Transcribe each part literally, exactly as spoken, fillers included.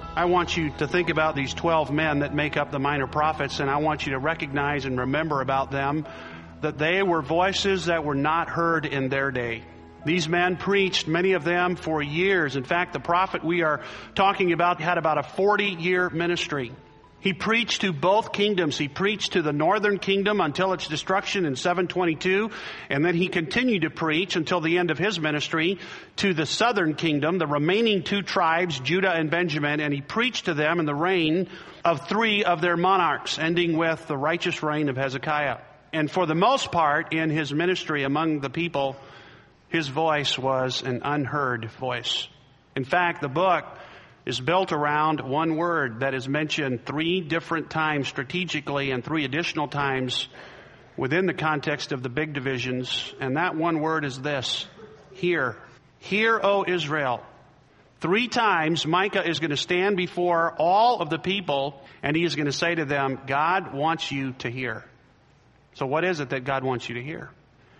I want you to think about these twelve men that make up the minor prophets, and I want you to recognize and remember about them that they were voices that were not heard in their day. These men preached, many of them, for years. In fact, the prophet we are talking about had about a forty-year ministry. He preached to both kingdoms. He preached to the northern kingdom until its destruction in seven twenty-two, and then he continued to preach until the end of his ministry to the southern kingdom, the remaining two tribes, Judah and Benjamin, and he preached to them in the reign of three of their monarchs, ending with the righteous reign of Hezekiah. And for the most part, in his ministry among the people, his voice was an unheard voice. In fact, the book is built around one word that is mentioned three different times strategically and three additional times within the context of the big divisions. And that one word is this: hear. Hear, O Israel. Three times Micah is going to stand before all of the people and he is going to say to them, God wants you to hear. So what is it that God wants you to hear?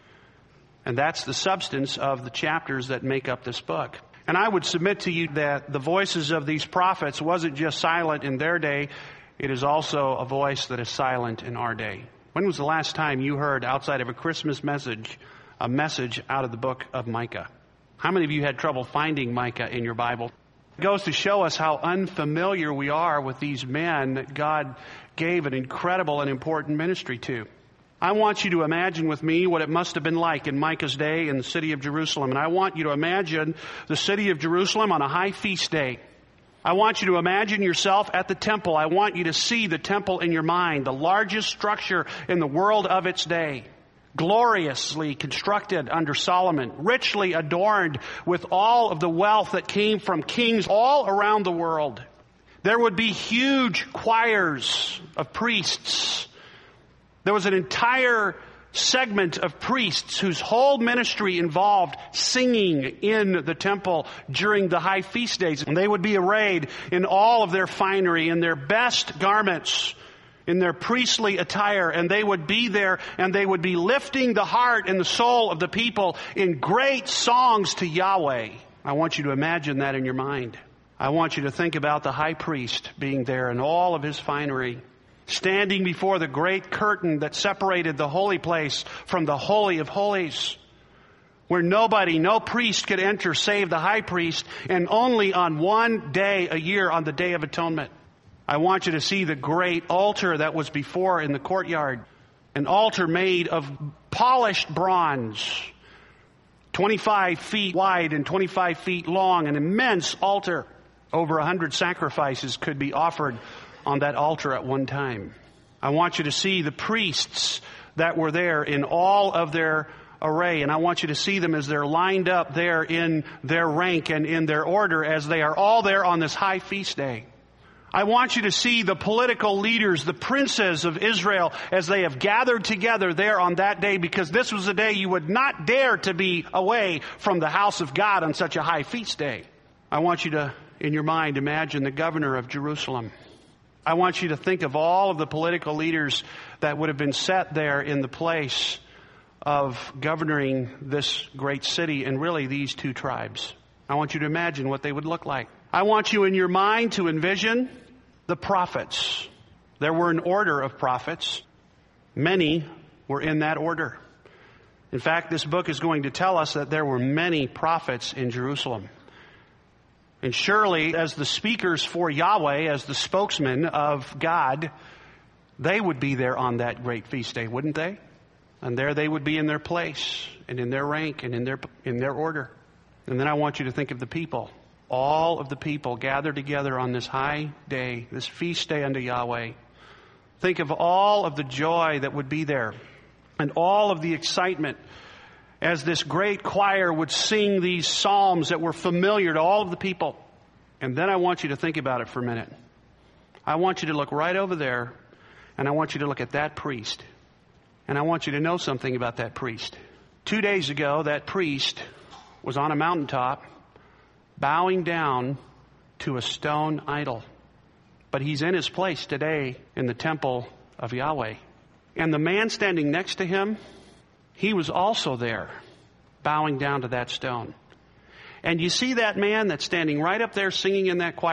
And that's the substance of the chapters that make up this book. And I would submit to you that the voices of these prophets wasn't just silent in their day, it is also a voice that is silent in our day. When was the last time you heard, outside of a Christmas message, a message out of the book of Micah? How many of you had trouble finding Micah in your Bible? It goes to show us how unfamiliar we are with these men that God gave an incredible and important ministry to. I want you to imagine with me what it must have been like in Micah's day in the city of Jerusalem. And I want you to imagine the city of Jerusalem on a high feast day. I want you to imagine yourself at the temple. I want you to see the temple in your mind, the largest structure in the world of its day. Gloriously constructed under Solomon, richly adorned with all of the wealth that came from kings all around the world. There would be huge choirs of priests. There was an entire segment of priests whose whole ministry involved singing in the temple during the high feast days. And they would be arrayed in all of their finery, in their best garments, in their priestly attire. And they would be there and they would be lifting the heart and the soul of the people in great songs to Yahweh. I want you to imagine that in your mind. I want you to think about the high priest being there in all of his finery, standing before the great curtain that separated the holy place from the Holy of Holies, where nobody, no priest could enter save the high priest, and only on one day a year, on the Day of Atonement. I want you to see the great altar that was before in the courtyard, an altar made of polished bronze, twenty-five feet wide and twenty-five feet long, an immense altar. Over a hundred sacrifices could be offered on that altar at one time. I want you to see the priests that were there in all of their array, and I want you to see them as they're lined up there in their rank and in their order as they are all there on this high feast day. I want you to see the political leaders, the princes of Israel, as they have gathered together there on that day, because this was a day you would not dare to be away from the house of God on such a high feast day. I want you to, in your mind, imagine the governor of Jerusalem. I want you to think of all of the political leaders that would have been set there in the place of governing this great city and really these two tribes. I want you to imagine what they would look like. I want you in your mind to envision the prophets. There were an order of prophets. Many were in that order. In fact, this book is going to tell us that there were many prophets in Jerusalem. And surely, as the speakers for Yahweh, as the spokesmen of God, they would be there on that great feast day, wouldn't they? And there they would be in their place and in their rank and in their in their order. And then I want you to think of the people. All of the people gathered together on this high day, this feast day unto Yahweh. Think of all of the joy that would be there and all of the excitement as this great choir would sing these psalms that were familiar to all of the people. And then I want you to think about it for a minute. I want you to look right over there, and I want you to look at that priest. And I want you to know something about that priest. Two days ago, that priest was on a mountaintop bowing down to a stone idol. But he's in his place today in the temple of Yahweh. And the man standing next to him, he was also there, bowing down to that stone. And you see that man that's standing right up there singing in that choir?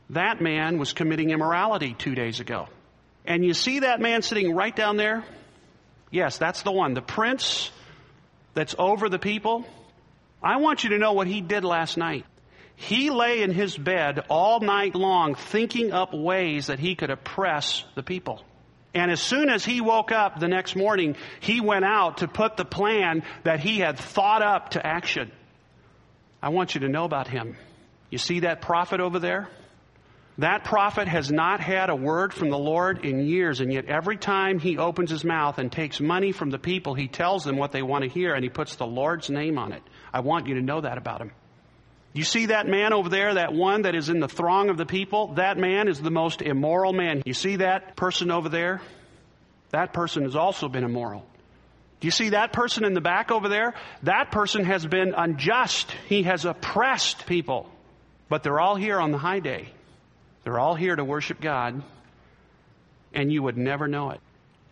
That man was committing immorality two days ago. And you see that man sitting right down there? Yes, that's the one. The prince that's over the people. I want you to know what he did last night. He lay in his bed all night long thinking up ways that he could oppress the people. And as soon as he woke up the next morning, he went out to put the plan that he had thought up to action. I want you to know about him. You see that prophet over there? That prophet has not had a word from the Lord in years, and yet every time he opens his mouth and takes money from the people, he tells them what they want to hear, and he puts the Lord's name on it. I want you to know that about him. You see that man over there, that one that is in the throng of the people? That man is the most immoral man. You see that person over there? That person has also been immoral. Do you see that person in the back over there? That person has been unjust. He has oppressed people. But they're all here on the high day. They're all here to worship God, and you would never know it.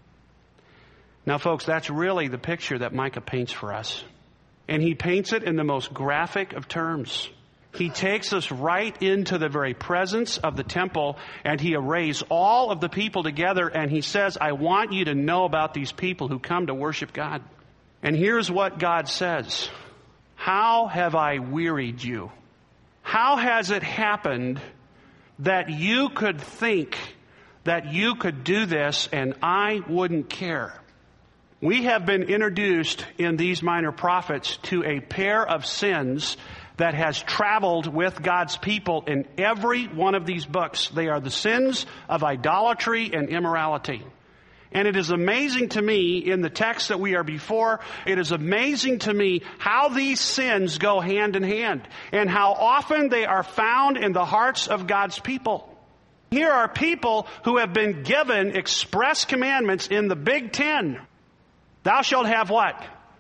Now, folks, that's really the picture that Micah paints for us. And he paints it in the most graphic of terms. He takes us right into the very presence of the temple, and he arrays all of the people together, and he says, I want you to know about these people who come to worship God. And here's what God says. How have I wearied you? How has it happened that you could think that you could do this and I wouldn't care? We have been introduced in these minor prophets to a pair of sins that has traveled with God's people in every one of these books. They are the sins of idolatry and immorality. And it is amazing to me in the text that we are before, it is amazing to me how these sins go hand in hand and how often they are found in the hearts of God's people. Here are people who have been given express commandments in the Big Ten. Thou shalt have what?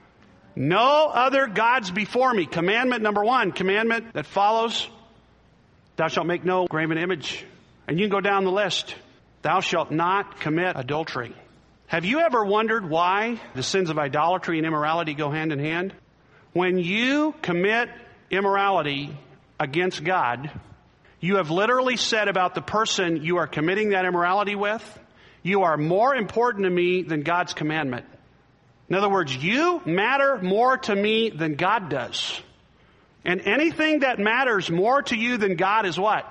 No other gods before me. Commandment number one. Commandment that follows. Thou shalt make no graven image. And you can go down the list. Thou shalt not commit adultery. Have you ever wondered why the sins of idolatry and immorality go hand in hand? When you commit immorality against God, you have literally said about the person you are committing that immorality with, you are more important to me than God's commandment. In other words, you matter more to me than God does. And anything that matters more to you than God is what?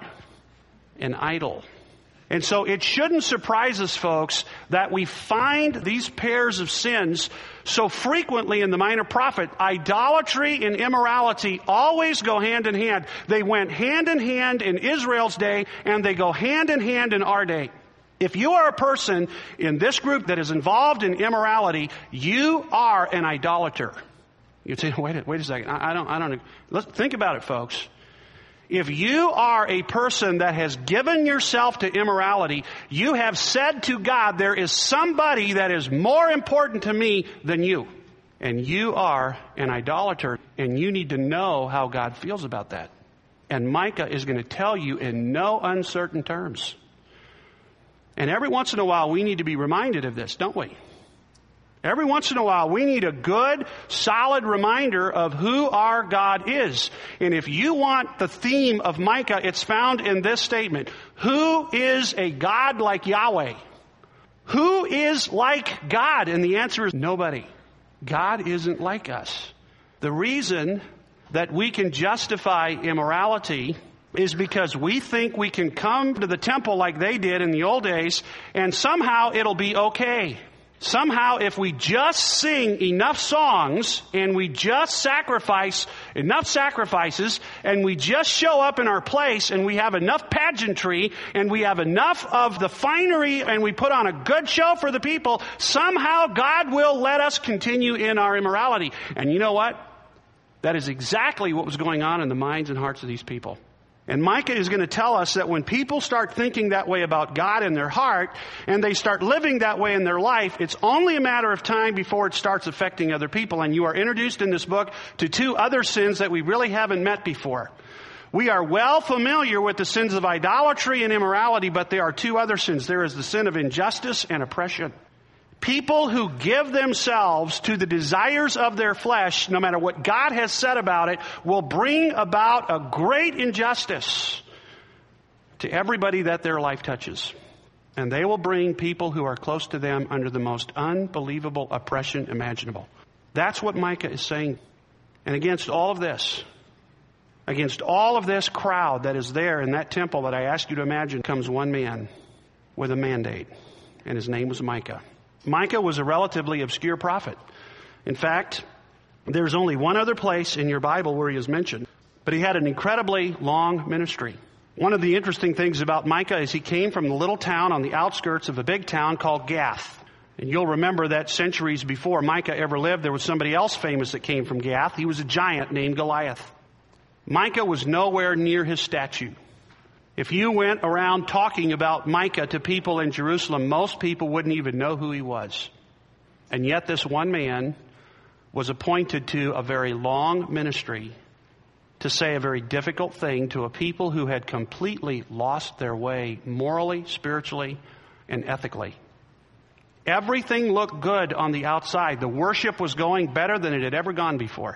An idol. And so it shouldn't surprise us, folks, that we find these pairs of sins so frequently in the minor prophet. Idolatry and immorality always go hand in hand. They went hand in hand in Israel's day, and they go hand in hand in our day. If you are a person in this group that is involved in immorality, you are an idolater. You'd say, wait a, wait a second. I, I don't, I don't, let's think about it, folks. If you are a person that has given yourself to immorality, you have said to God, there is somebody that is more important to me than you. And you are an idolater, and you need to know how God feels about that. And Micah is going to tell you in no uncertain terms. And every once in a while, we need to be reminded of this, don't we? Every once in a while, we need a good, solid reminder of who our God is. And if you want the theme of Micah, it's found in this statement. Who is a God like Yahweh? Who is like God? And the answer is nobody. God isn't like us. The reason that we can justify immorality is because we think we can come to the temple like they did in the old days, and somehow it'll be okay. Somehow, if we just sing enough songs and we just sacrifice enough sacrifices and we just show up in our place and we have enough pageantry and we have enough of the finery and we put on a good show for the people, somehow God will let us continue in our immorality. And you know what? That is exactly what was going on in the minds and hearts of these people. And Micah is going to tell us that when people start thinking that way about God in their heart, and they start living that way in their life, it's only a matter of time before it starts affecting other people. And you are introduced in this book to two other sins that we really haven't met before. We are well familiar with the sins of idolatry and immorality, but there are two other sins. There is the sin of injustice and oppression. People who give themselves to the desires of their flesh, no matter what God has said about it, will bring about a great injustice to everybody that their life touches. And they will bring people who are close to them under the most unbelievable oppression imaginable. That's what Micah is saying. And against all of this, against all of this crowd that is there in that temple that I asked you to imagine, comes one man with a mandate. And his name was Micah. Micah was a relatively obscure prophet. In fact, there's only one other place in your Bible where he is mentioned. But he had an incredibly long ministry. One of the interesting things about Micah is he came from the little town on the outskirts of a big town called Gath. And you'll remember that centuries before Micah ever lived, there was somebody else famous that came from Gath. He was a giant named Goliath. Micah was nowhere near his statue. If you went around talking about Micah to people in Jerusalem, most people wouldn't even know who he was. And yet this one man was appointed to a very long ministry to say a very difficult thing to a people who had completely lost their way morally, spiritually, and ethically. Everything looked good on the outside. The worship was going better than it had ever gone before.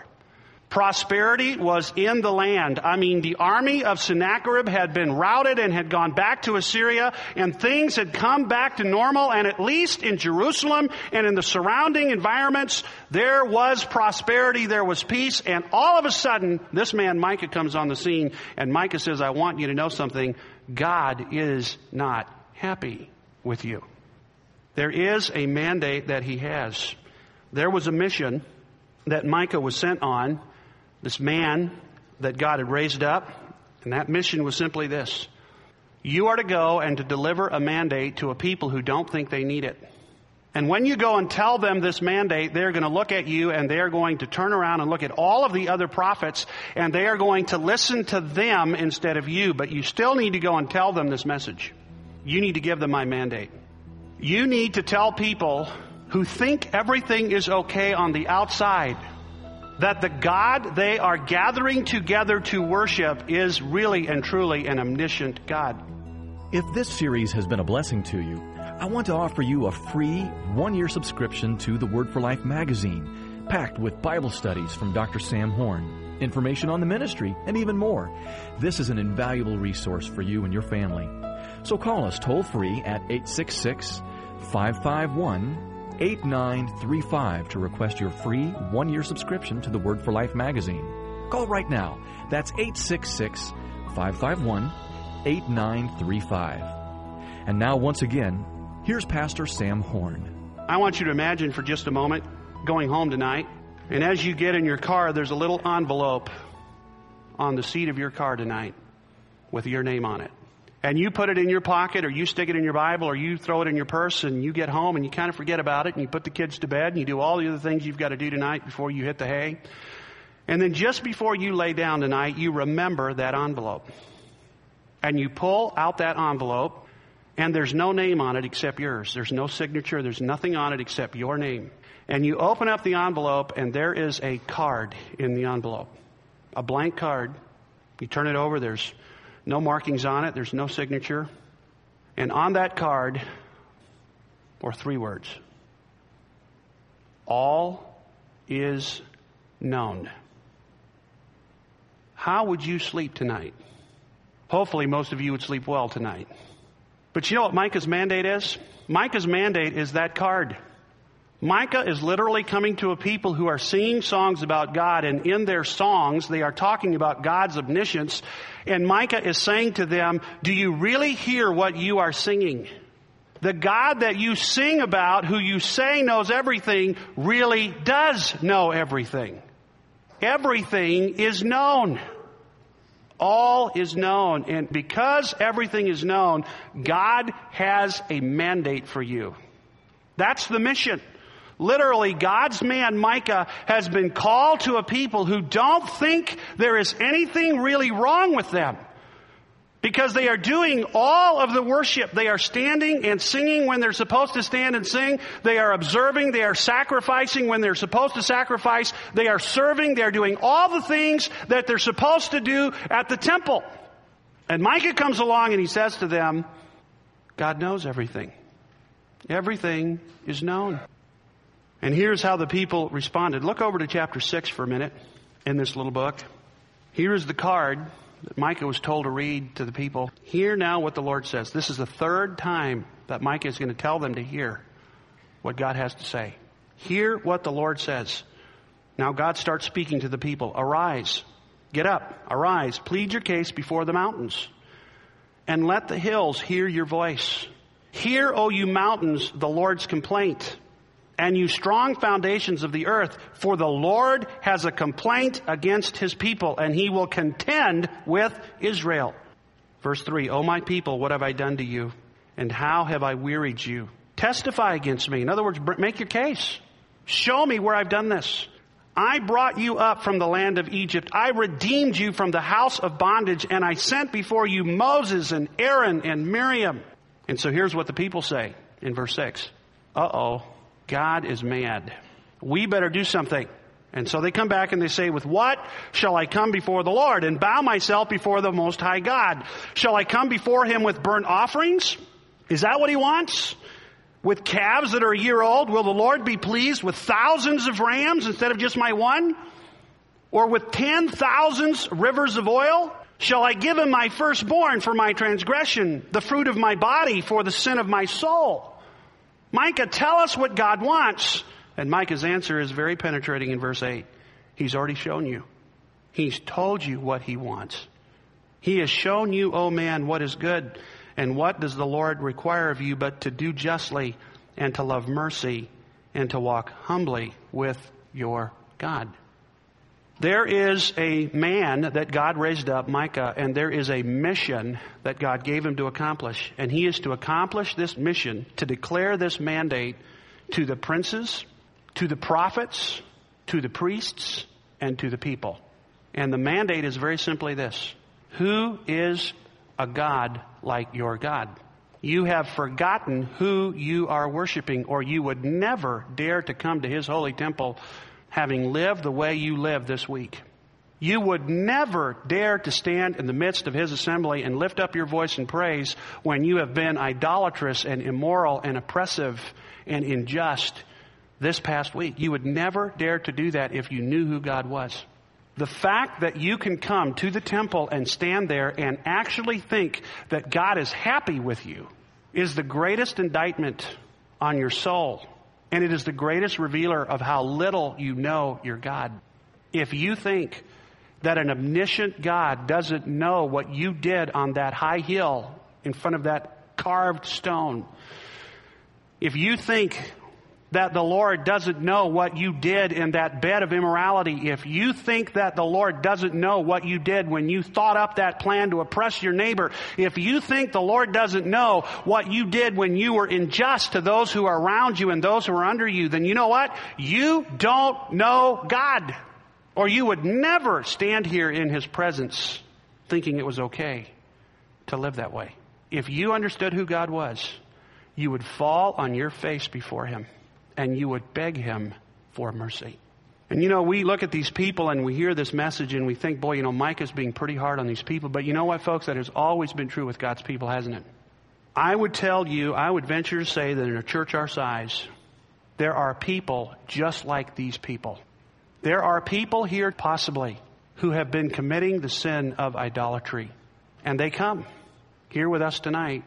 Prosperity was in the land. I mean, the army of Sennacherib had been routed and had gone back to Assyria, and things had come back to normal, and at least in Jerusalem and in the surrounding environments, there was prosperity, there was peace, and all of a sudden, this man Micah comes on the scene, and Micah says, I want you to know something. God is not happy with you. There is a mandate that he has. There was a mission that Micah was sent on, this man that God had raised up, and that mission was simply this. You are to go and to deliver a mandate to a people who don't think they need it. And when you go and tell them this mandate, they're going to look at you and they're going to turn around and look at all of the other prophets, and they are going to listen to them instead of you. But you still need to go and tell them this message. You need to give them my mandate. You need to tell people who think everything is okay on the outside that the God they are gathering together to worship is really and truly an omniscient God. If this series has been a blessing to you, I want to offer you a free one-year subscription to the Word for Life magazine, packed with Bible studies from Doctor Sam Horn, information on the ministry, and even more. This is an invaluable resource for you and your family. So call us toll-free at eight six six, five five one, eight nine three five to request your free one-year subscription to the Word for Life magazine. Call right now. That's eight six six, five five one, eight nine three five. And now, once again, here's Pastor Sam Horn. I want you to imagine for just a moment going home tonight, and as you get in your car, there's a little envelope on the seat of your car tonight with your name on it. And you put it in your pocket, or you stick it in your Bible, or you throw it in your purse, and you get home and you kind of forget about it, and you put the kids to bed, and you do all the other things you've got to do tonight before you hit the hay. And then just before you lay down tonight, you remember that envelope. And you pull out that envelope, and there's no name on it except yours. There's no signature. There's nothing on it except your name. And you open up the envelope, and there is a card in the envelope. A blank card. You turn it over, there's no markings on it. There's no signature. And on that card are three words. All is known. How would you sleep tonight? Hopefully most of you would sleep well tonight. But you know what Micah's mandate is? Micah's mandate is that card. Micah is literally coming to a people who are singing songs about God, and in their songs they are talking about God's omniscience. And Micah is saying to them, do you really hear what you are singing? The God that you sing about, who you say knows everything, really does know everything. Everything is known. All is known. And because everything is known, God has a mandate for you. That's the mission. Literally, God's man Micah has been called to a people who don't think there is anything really wrong with them, because they are doing all of the worship. They are standing and singing when they're supposed to stand and sing. They are observing. They are sacrificing when they're supposed to sacrifice. They are serving. They are doing all the things that they're supposed to do at the temple. And Micah comes along and he says to them, God knows everything. Everything is known. And here's how the people responded. Look over to chapter six for a minute in this little book. Here is the card that Micah was told to read to the people. Hear now what the Lord says. This is the third time that Micah is going to tell them to hear what God has to say. Hear what the Lord says. Now God starts speaking to the people. Arise, get up, arise, plead your case before the mountains, and let the hills hear your voice. Hear, O you mountains, the Lord's complaint, and you strong foundations of the earth, for the Lord has a complaint against his people, and he will contend with Israel. Verse three, O my people, what have I done to you? And how have I wearied you? Testify against me. In other words, make your case. Show me where I've done this. I brought you up from the land of Egypt. I redeemed you from the house of bondage, and I sent before you Moses and Aaron and Miriam. And so here's what the people say in verse six. Uh-oh, God is mad. We better do something. And so they come back and they say, with what shall I come before the Lord and bow myself before the Most High God? Shall I come before him with burnt offerings? Is that what he wants? With calves that are a year old? Will the Lord be pleased with thousands of rams instead of just my one? Or with ten thousands rivers of oil? Shall I give him my firstborn for my transgression, the fruit of my body for the sin of my soul? Micah, tell us what God wants. And Micah's answer is very penetrating in verse eight. He's already shown you. He's told you what he wants. He has shown you, O man, what is good. And what does the Lord require of you but to do justly and to love mercy and to walk humbly with your God? There is a man that God raised up, Micah, and there is a mission that God gave him to accomplish. And he is to accomplish this mission, to declare this mandate to the princes, to the prophets, to the priests, and to the people. And the mandate is very simply this. Who is a God like your God? You have forgotten who you are worshiping, or you would never dare to come to his holy temple having lived the way you live this week. You would never dare to stand in the midst of his assembly and lift up your voice in praise when you have been idolatrous and immoral and oppressive and unjust this past week. You would never dare to do that if you knew who God was. The fact that you can come to the temple and stand there and actually think that God is happy with you is the greatest indictment on your soul. And it is the greatest revealer of how little you know your God. If you think that an omniscient God doesn't know what you did on that high hill in front of that carved stone, if you think that the Lord doesn't know what you did in that bed of immorality, if you think that the Lord doesn't know what you did when you thought up that plan to oppress your neighbor, if you think the Lord doesn't know what you did when you were unjust to those who are around you and those who are under you, then you know what? You don't know God. Or you would never stand here in his presence thinking it was okay to live that way. If you understood who God was, you would fall on your face before him. And you would beg him for mercy. And you know, we look at these people and we hear this message and we think, boy, you know, Micah's being pretty hard on these people. But you know what, folks? That has always been true with God's people, hasn't it? I would tell you, I would venture to say that in a church our size, there are people just like these people. There are people here, possibly, who have been committing the sin of idolatry. And they come here with us tonight.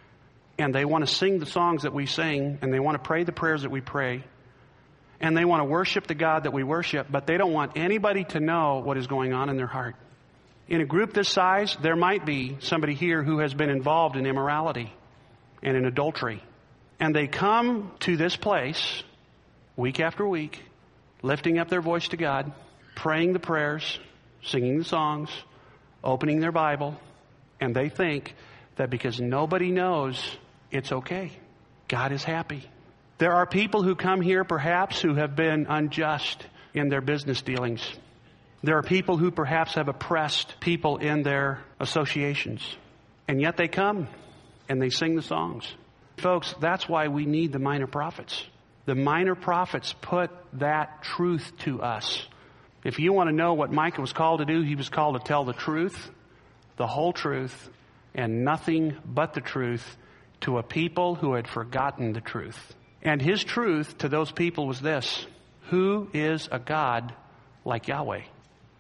And they want to sing the songs that we sing, and they want to pray the prayers that we pray, and they want to worship the God that we worship, but they don't want anybody to know what is going on in their heart. In a group this size, there might be somebody here who has been involved in immorality and in adultery. And they come to this place week after week, lifting up their voice to God, praying the prayers, singing the songs, opening their Bible, and they think that because nobody knows, it's okay. God is happy. There are people who come here perhaps who have been unjust in their business dealings. There are people who perhaps have oppressed people in their associations. And yet they come and they sing the songs. Folks, that's why we need the minor prophets. The minor prophets put that truth to us. If you want to know what Micah was called to do, he was called to tell the truth, the whole truth, and nothing but the truth to a people who had forgotten the truth. And his truth to those people was this: who is a God like Yahweh?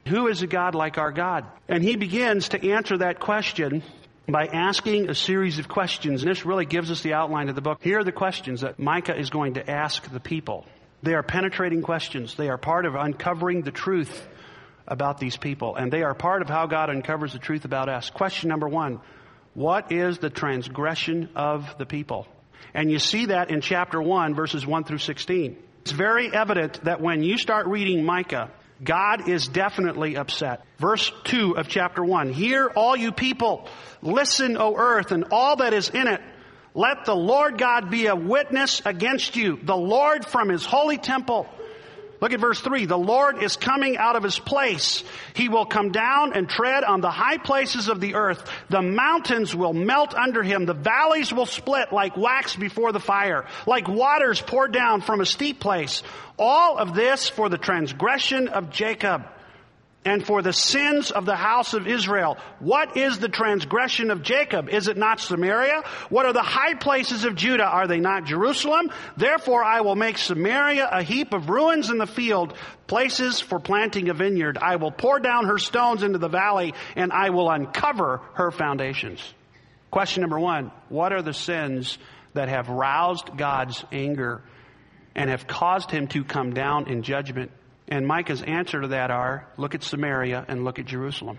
Who is a God like our God? And he begins to answer that question by asking a series of questions. And this really gives us the outline of the book. Here are the questions that Micah is going to ask the people. They are penetrating questions. They are part of uncovering the truth about these people. And they are part of how God uncovers the truth about us. Question number one, what is the transgression of the people? And you see that in chapter one, verses one through sixteen. It's very evident that when you start reading Micah, God is definitely upset. Verse two of chapter one, hear all you people, listen, O earth, and all that is in it. Let the Lord God be a witness against you, the Lord from his holy temple. Look at verse three. The Lord is coming out of his place. He will come down and tread on the high places of the earth. The mountains will melt under him. The valleys will split like wax before the fire, like waters poured down from a steep place. All of this for the transgression of Jacob and for the sins of the house of Israel. What is the transgression of Jacob? Is it not Samaria? What are the high places of Judah? Are they not Jerusalem? Therefore I will make Samaria a heap of ruins in the field, places for planting a vineyard. I will pour down her stones into the valley, and I will uncover her foundations. Question number one, what are the sins that have roused God's anger and have caused him to come down in judgment? And Micah's answer to that are, look at Samaria and look at Jerusalem.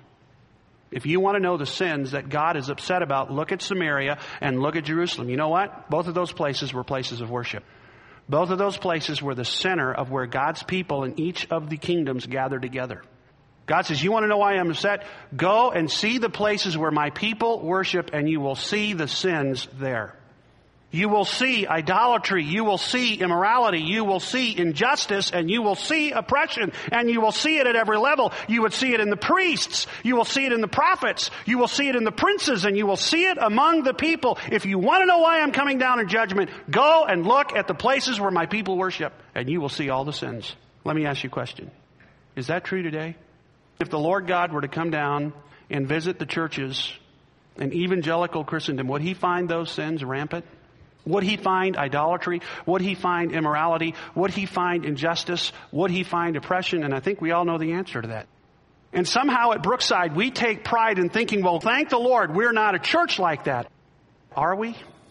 If you want to know the sins that God is upset about, look at Samaria and look at Jerusalem. You know what? Both of those places were places of worship. Both of those places were the center of where God's people in each of the kingdoms gathered together. God says, you want to know why I'm upset? Go and see the places where my people worship, and you will see the sins there. You will see idolatry, you will see immorality, you will see injustice, and you will see oppression, and you will see it at every level. You would see it in the priests, you will see it in the prophets, you will see it in the princes, and you will see it among the people. If you want to know why I'm coming down in judgment, go and look at the places where my people worship, and you will see all the sins. Let me ask you a question. Is that true today? If the Lord God were to come down and visit the churches in evangelical Christendom, would he find those sins rampant? Would he find idolatry? Would he find immorality? Would he find injustice? Would he find oppression? And I think we all know the answer to that. And somehow at Brookside, we take pride in thinking, well, thank the Lord, we're not a church like that. Are we?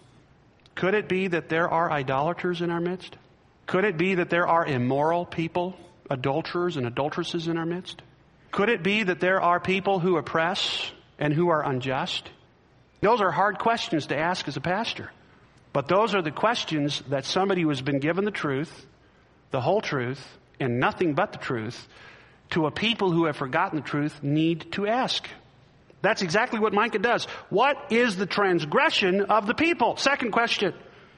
Could it be that there are idolaters in our midst? Could it be that there are immoral people, adulterers and adulteresses in our midst? Could it be that there are people who oppress and who are unjust? Those are hard questions to ask as a pastor. But those are the questions that somebody who has been given the truth, the whole truth, and nothing but the truth, to a people who have forgotten the truth need to ask. That's exactly what Micah does. What is the transgression of the people? Second question.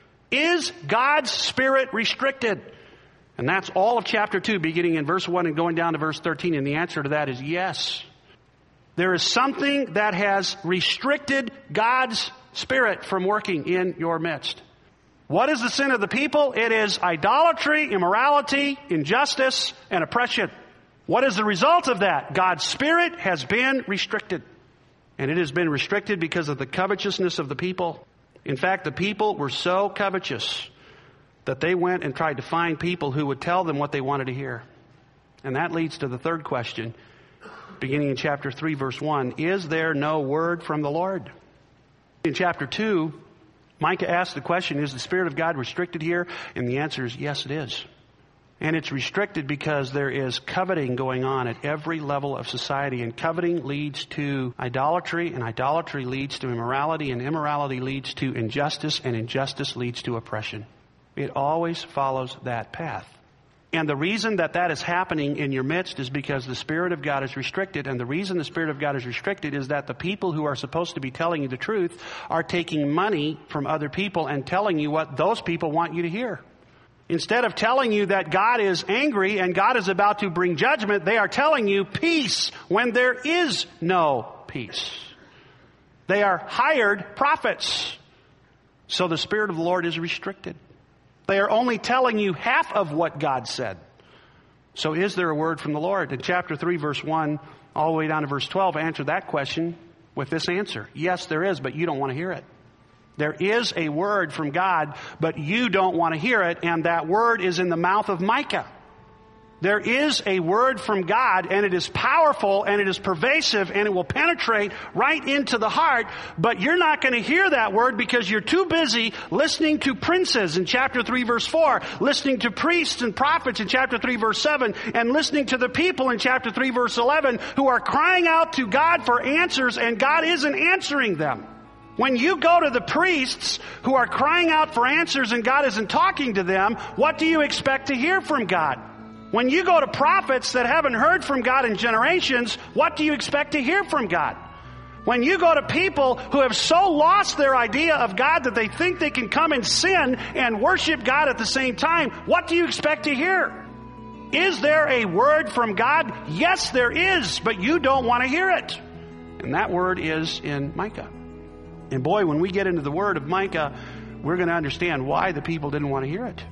Is God's Spirit restricted? And that's all of chapter two, beginning in verse one and going down to verse thirteen. And the answer to that is yes. There is something that has restricted God's Spirit from working in your midst. What is the sin of the people? It is idolatry, immorality, injustice, and oppression. What is the result of that? God's Spirit has been restricted. And it has been restricted because of the covetousness of the people. In fact, the people were so covetous that they went and tried to find people who would tell them what they wanted to hear. And that leads to the third question, beginning in chapter three, verse one. Is there no word from the Lord? In chapter two, Micah asked the question, is the Spirit of God restricted here? And the answer is yes, it is. And it's restricted because there is coveting going on at every level of society. And coveting leads to idolatry, and idolatry leads to immorality, and immorality leads to injustice, and injustice leads to oppression. It always follows that path. And the reason that that is happening in your midst is because the Spirit of God is restricted. And the reason the Spirit of God is restricted is that the people who are supposed to be telling you the truth are taking money from other people and telling you what those people want you to hear. Instead of telling you that God is angry and God is about to bring judgment, they are telling you peace when there is no peace. They are hired prophets. So the Spirit of the Lord is restricted. They are only telling you half of what God said. So is there a word from the Lord? In chapter three, verse one, all the way down to verse twelve, answer that question with this answer. Yes, there is, but you don't want to hear it. There is a word from God, but you don't want to hear it, and that word is in the mouth of Micah. There is a word from God, and it is powerful, and it is pervasive, and it will penetrate right into the heart, but you're not going to hear that word because you're too busy listening to princes in chapter three verse four, listening to priests and prophets in chapter three verse seven, and listening to the people in chapter three verse eleven who are crying out to God for answers, and God isn't answering them. When you go to the priests who are crying out for answers and God isn't talking to them, what do you expect to hear from God? When you go to prophets that haven't heard from God in generations, what do you expect to hear from God? When you go to people who have so lost their idea of God that they think they can come and sin and worship God at the same time, what do you expect to hear? Is there a word from God? Yes, there is, but you don't want to hear it. And that word is in Micah. And boy, when we get into the word of Micah, we're going to understand why the people didn't want to hear it.